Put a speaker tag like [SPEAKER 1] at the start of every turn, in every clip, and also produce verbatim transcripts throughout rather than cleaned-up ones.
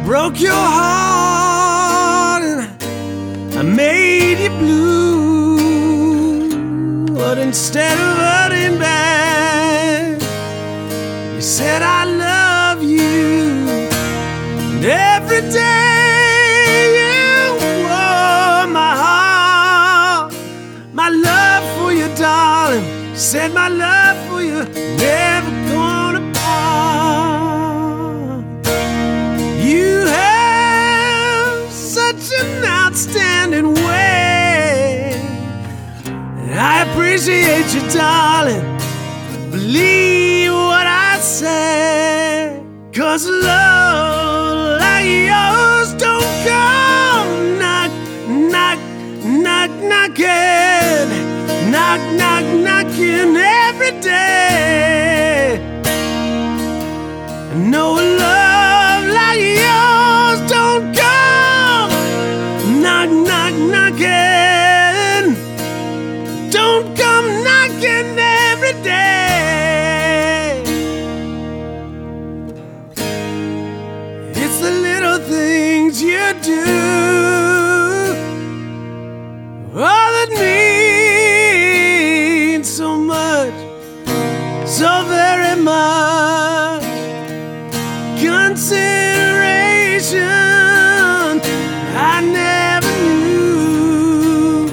[SPEAKER 1] broke your heart and I made you blue. But instead of hurting back, you said I love you. And every day you wore my heart, my love for you, darling. Said my love for you never gonna part. You have such an outstanding way, and I appreciate you, darling. Believe what I say, 'cause love like yours don't come knock, knock, knock, knocking, knock, knock, knocking every day. No love like yours don't come knock, knock, knocking, don't come knocking every day. It's the little things you do, all that means so much, so very much. Consideration I never knew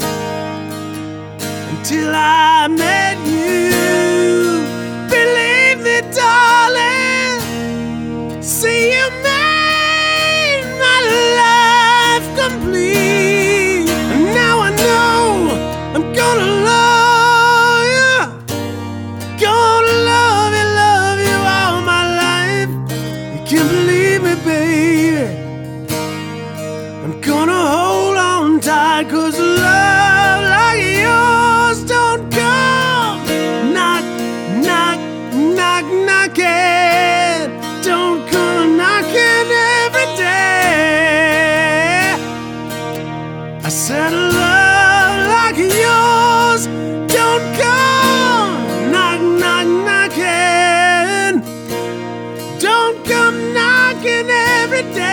[SPEAKER 1] until I met you. Believe me, darling, see you made my life complete. And now I know I'm gonna love you, gonna love you, love you all my life. You can believe me, baby, I'm gonna hold on tight, 'cause love like yours don't come knock, knock, knock, knocking, don't come knocking every day. I said love like yours don't come knock, knock, knocking, don't come knocking every day.